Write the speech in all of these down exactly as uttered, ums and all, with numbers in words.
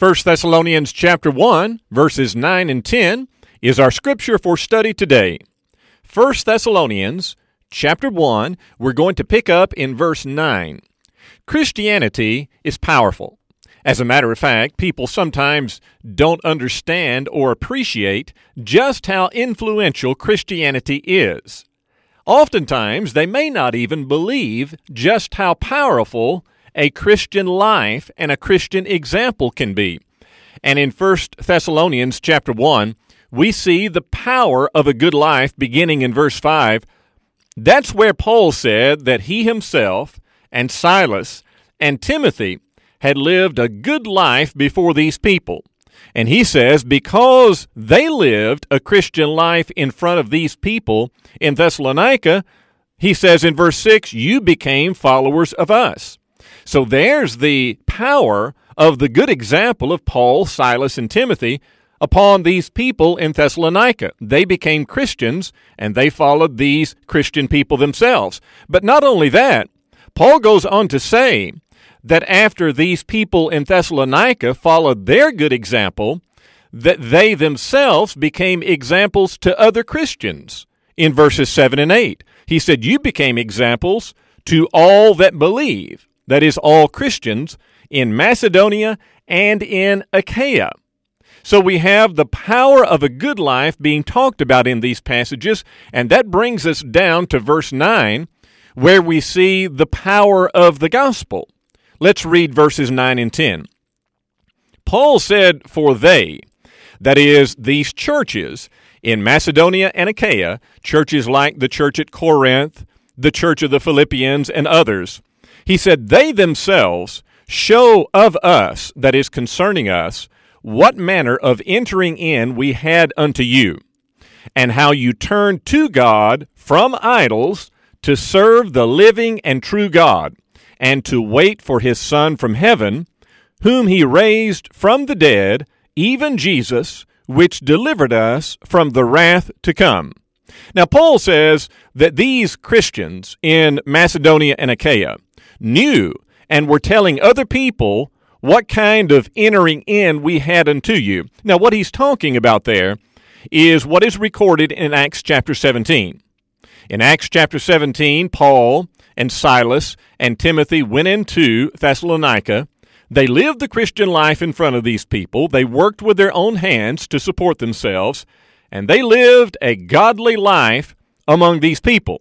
First Thessalonians chapter one, verses nine and ten is our scripture for study today. First Thessalonians chapter one, we're going to pick up in verse nine. Christianity is powerful. As a matter of fact, people sometimes don't understand or appreciate just how influential Christianity is. Oftentimes, they may not even believe just how powerful a Christian life and a Christian example can be. And in First Thessalonians chapter one, we see the power of a good life beginning in verse five. That's where Paul said that he himself and Silas and Timothy had lived a good life before these people. And he says because they lived a Christian life in front of these people in Thessalonica, he says in verse six, you became followers of us. So there's the power of the good example of Paul, Silas, and Timothy upon these people in Thessalonica. They became Christians, and they followed these Christian people themselves. But not only that, Paul goes on to say that after these people in Thessalonica followed their good example, that they themselves became examples to other Christians. In verses seven and eight, he said, you became examples to all that believe. That is, all Christians in Macedonia and in Achaia. So we have the power of a good life being talked about in these passages, and that brings us down to verse nine, where we see the power of the gospel. Let's read verses nine and ten. Paul said, for they, that is, these churches in Macedonia and Achaia, churches like the church at Corinth, the church of the Philippians, and others, he said, they themselves show of us, that is concerning us, what manner of entering in we had unto you, and how you turned to God from idols to serve the living and true God, and to wait for his Son from heaven, whom he raised from the dead, even Jesus, which delivered us from the wrath to come. Now, Paul says that these Christians in Macedonia and Achaia knew and were telling other people what kind of entering in we had unto you. Now, what he's talking about there is what is recorded in Acts chapter seventeen. In Acts chapter seventeen, Paul and Silas and Timothy went into Thessalonica. They lived the Christian life in front of these people. They worked with their own hands to support themselves, and they lived a godly life among these people.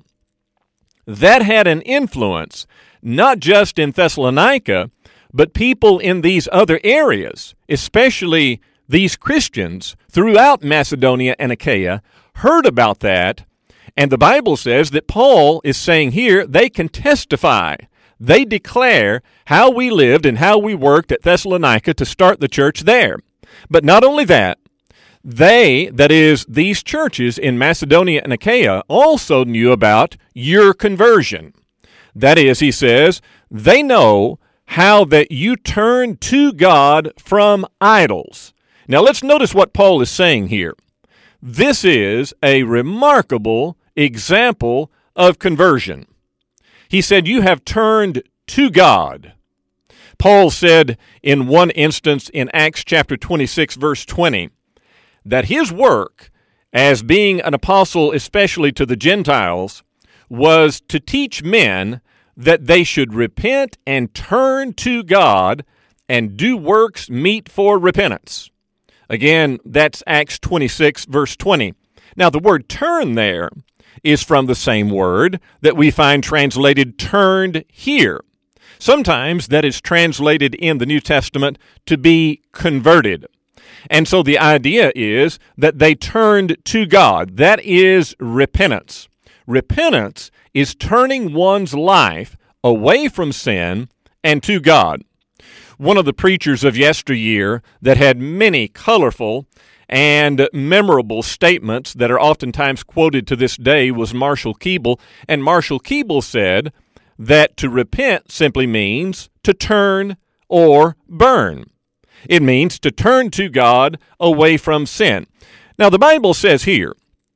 That had an influence not just in Thessalonica, but people in these other areas, especially these Christians throughout Macedonia and Achaia, heard about that. And the Bible says that Paul is saying here they can testify. They declare how we lived and how we worked at Thessalonica to start the church there. But not only that, they, that is, these churches in Macedonia and Achaia, also knew about your conversion. That is, he says, they know how that you turn to God from idols. Now let's notice what Paul is saying here. This is a remarkable example of conversion. He said, you have turned to God. Paul said in one instance in Acts chapter twenty-six, verse twenty, that his work as being an apostle, especially to the Gentiles, was to teach men that they should repent and turn to God and do works meet for repentance. Again, that's Acts twenty-six, verse twenty. Now, the word turn there is from the same word that we find translated turned here. Sometimes that is translated in the New Testament to be converted. And so the idea is that they turned to God. That is repentance. Repentance is turning one's life away from sin and to God. One of the preachers of yesteryear that had many colorful and memorable statements that are oftentimes quoted to this day was Marshall Keeble. And Marshall Keeble said that to repent simply means to turn or burn. It means to turn to God away from sin. Now, the Bible says here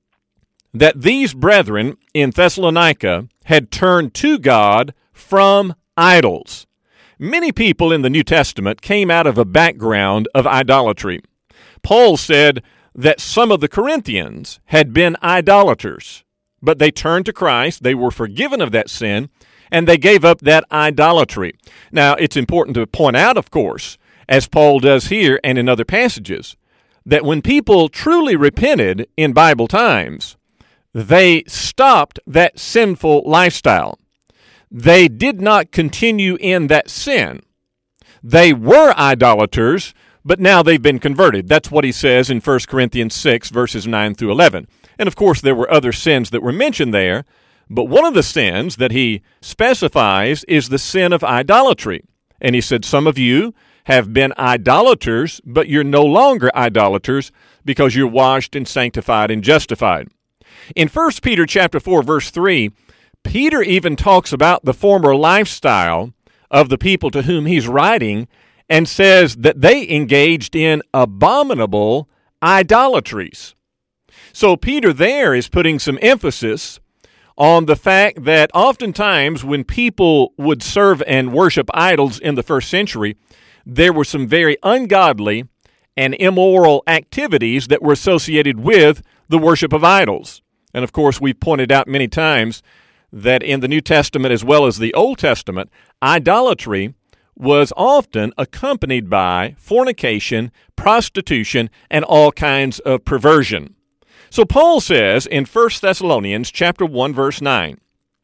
that these brethren in Thessalonica had turned to God from idols. Many people in the New Testament came out of a background of idolatry. Paul said that some of the Corinthians had been idolaters, but they turned to Christ, they were forgiven of that sin, and they gave up that idolatry. Now, it's important to point out, of course, as Paul does here and in other passages, that when people truly repented in Bible times, they stopped that sinful lifestyle. They did not continue in that sin. They were idolaters, but now they've been converted. That's what he says in First Corinthians six, verses nine through eleven. And of course, there were other sins that were mentioned there, but one of the sins that he specifies is the sin of idolatry. And he said, some of you have been idolaters, but you're no longer idolaters because you're washed and sanctified and justified. In First Peter chapter four, verse three, Peter even talks about the former lifestyle of the people to whom he's writing and says that they engaged in abominable idolatries. So Peter there is putting some emphasis on the fact that oftentimes when people would serve and worship idols in the first century, there were some very ungodly and immoral activities that were associated with the worship of idols. And of course, we've pointed out many times that in the New Testament as well as the Old Testament, idolatry was often accompanied by fornication, prostitution, and all kinds of perversion. So Paul says in First Thessalonians chapter one, verse nine,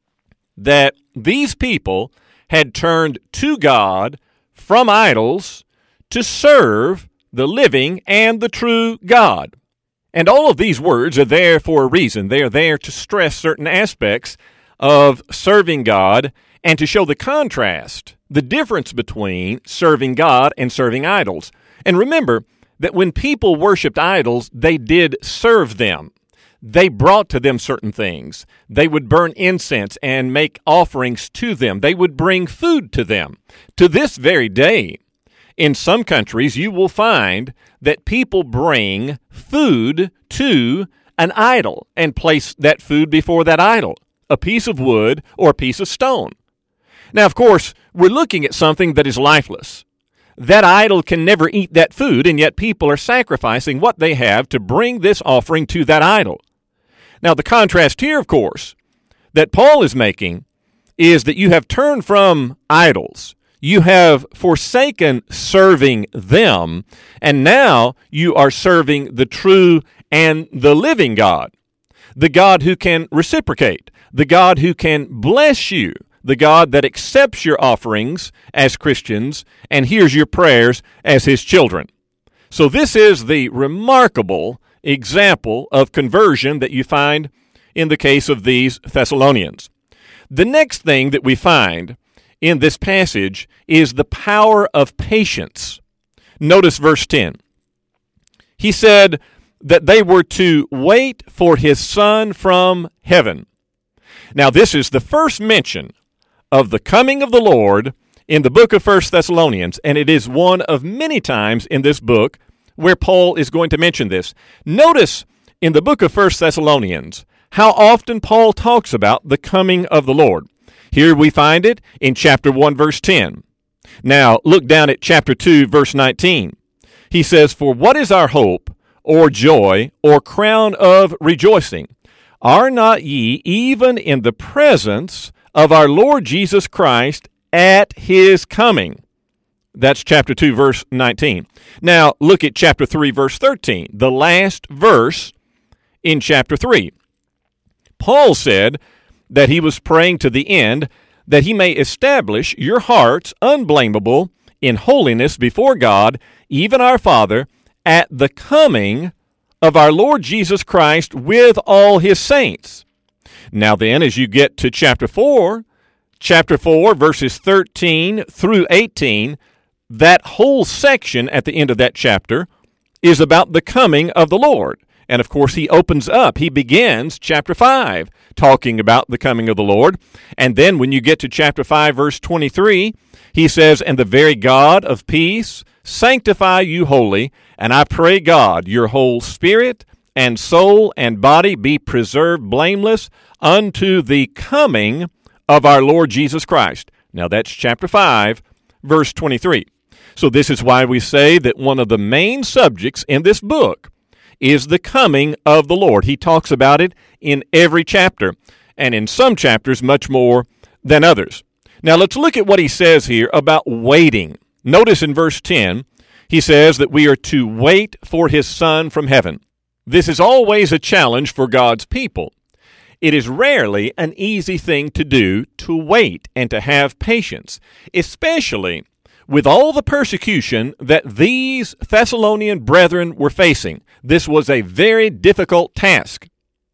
that these people had turned to God from idols to serve the living and the true God. And all of these words are there for a reason. They are there to stress certain aspects of serving God and to show the contrast, the difference between serving God and serving idols. And remember that when people worshiped idols, they did serve them. They brought to them certain things. They would burn incense and make offerings to them. They would bring food to them. To this very day, in some countries, you will find that people bring food to an idol and place that food before that idol, a piece of wood or a piece of stone. Now, of course, we're looking at something that is lifeless. That idol can never eat that food, and yet people are sacrificing what they have to bring this offering to that idol. Now, the contrast here, of course, that Paul is making is that you have turned from idols. You have forsaken serving them, and now you are serving the true and the living God, the God who can reciprocate, the God who can bless you, the God that accepts your offerings as Christians and hears your prayers as his children. So this is the remarkable example of conversion that you find in the case of these Thessalonians. The next thing that we find in this passage is the power of patience. Notice verse ten. He said that they were to wait for his Son from heaven. Now, this is the first mention of the coming of the Lord in the book of First Thessalonians, and it is one of many times in this book where Paul is going to mention this. Notice in the book of First Thessalonians how often Paul talks about the coming of the Lord. Here we find it in chapter one, verse ten. Now, look down at chapter two, verse nineteen. He says, "For what is our hope, or joy, or crown of rejoicing? Are not ye even in the presence of our Lord Jesus Christ at his coming?" That's chapter two, verse nineteen. Now, look at chapter three, verse thirteen, the last verse in chapter three. Paul said that he was praying to the end that he may establish your hearts unblameable in holiness before God, even our Father, at the coming of our Lord Jesus Christ with all his saints. Now then, as you get to chapter four, chapter four, verses thirteen through eighteen, that whole section at the end of that chapter is about the coming of the Lord. And of course, he opens up, he begins chapter five, talking about the coming of the Lord. And then when you get to chapter five, verse twenty-three, he says, "And the very God of peace sanctify you wholly, and I pray God, your whole spirit and soul and body be preserved blameless unto the coming of our Lord Jesus Christ." Now that's chapter five, verse twenty-three. So this is why we say that one of the main subjects in this book is the coming of the Lord. He talks about it in every chapter, and in some chapters much more than others. Now let's look at what he says here about waiting. Notice in verse ten, he says that we are to wait for his Son from heaven. This is always a challenge for God's people. It is rarely an easy thing to do to wait and to have patience, especially with all the persecution that these Thessalonian brethren were facing. This was a very difficult task.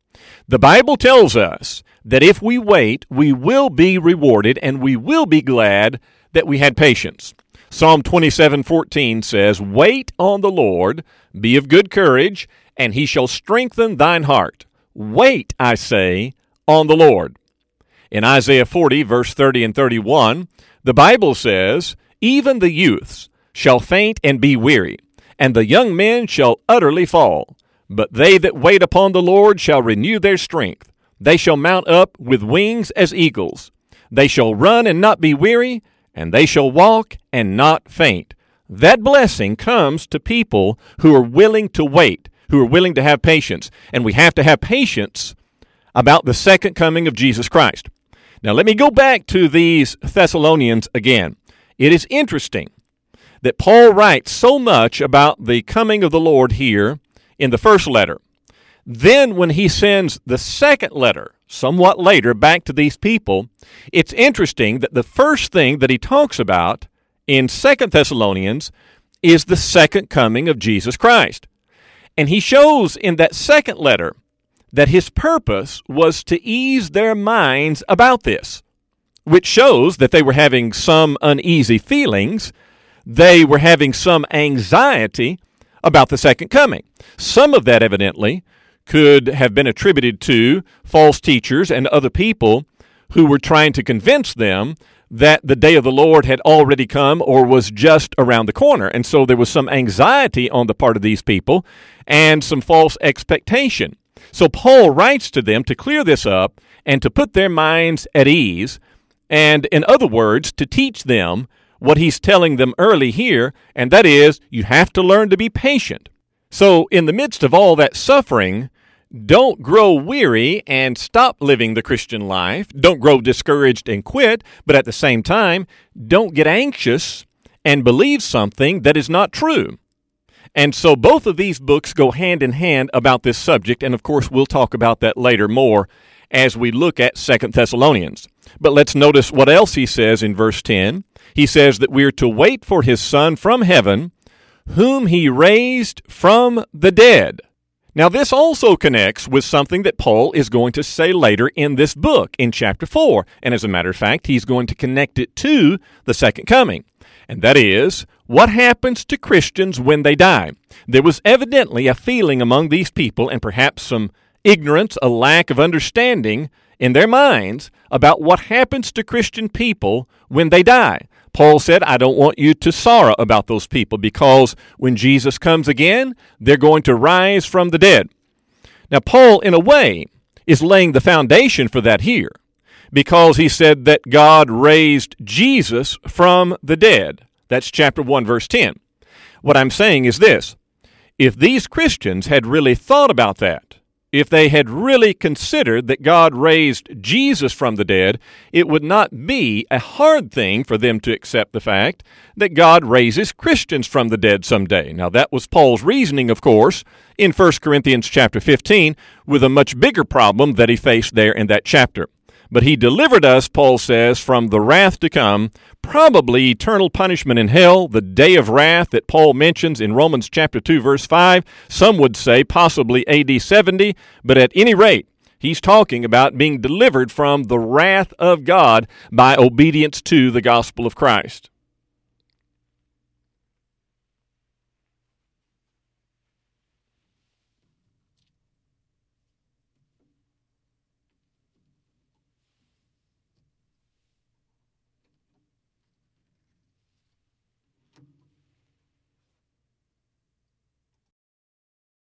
The Bible tells us that if we wait, we will be rewarded and we will be glad that we had patience. Psalm twenty-seven fourteen says, "Wait on the Lord, be of good courage, and he shall strengthen thine heart. Wait, I say, on the Lord." In Isaiah forty, verse thirty and thirty-one, the Bible says, "Even the youths shall faint and be weary, and the young men shall utterly fall. But they that wait upon the Lord shall renew their strength. They shall mount up with wings as eagles. They shall run and not be weary, and they shall walk and not faint." That blessing comes to people who are willing to wait, who are willing to have patience. And we have to have patience about the second coming of Jesus Christ. Now let me go back to these Thessalonians again. It is interesting that Paul writes so much about the coming of the Lord here in the first letter. Then when he sends the second letter, somewhat later, back to these people, it's interesting that the first thing that he talks about in Second Thessalonians is the second coming of Jesus Christ. And he shows in that second letter that his purpose was to ease their minds about this, which shows that they were having some uneasy feelings. They were having some anxiety about the second coming. Some of that evidently could have been attributed to false teachers and other people who were trying to convince them that the day of the Lord had already come or was just around the corner. And so there was some anxiety on the part of these people and some false expectation. So Paul writes to them to clear this up and to put their minds at ease, and in other words, to teach them what he's telling them early here, and that is, you have to learn to be patient. So in the midst of all that suffering, don't grow weary and stop living the Christian life. Don't grow discouraged and quit, but at the same time, don't get anxious and believe something that is not true. And so both of these books go hand in hand about this subject, and of course we'll talk about that later more as we look at Second Thessalonians. But let's notice what else he says in verse ten. He says that we are to wait for his Son from heaven, whom he raised from the dead. Now this also connects with something that Paul is going to say later in this book, in chapter four. And as a matter of fact, he's going to connect it to the second coming. And that is, what happens to Christians when they die? There was evidently a feeling among these people, and perhaps some ignorance, a lack of understanding in their minds about what happens to Christian people when they die. Paul said, I don't want you to sorrow about those people, because when Jesus comes again, they're going to rise from the dead. Now, Paul, in a way, is laying the foundation for that here, because he said that God raised Jesus from the dead. That's chapter one, verse ten. What I'm saying is this: if these Christians had really thought about that, if they had really considered that God raised Jesus from the dead, it would not be a hard thing for them to accept the fact that God raises Christians from the dead someday. Now, that was Paul's reasoning, of course, in First Corinthians chapter fifteen, with a much bigger problem that he faced there in that chapter. But he delivered us, Paul says, from the wrath to come, probably eternal punishment in hell, the day of wrath that Paul mentions in Romans chapter two, verse five. Some would say possibly A D seventy, but at any rate, he's talking about being delivered from the wrath of God by obedience to the gospel of Christ.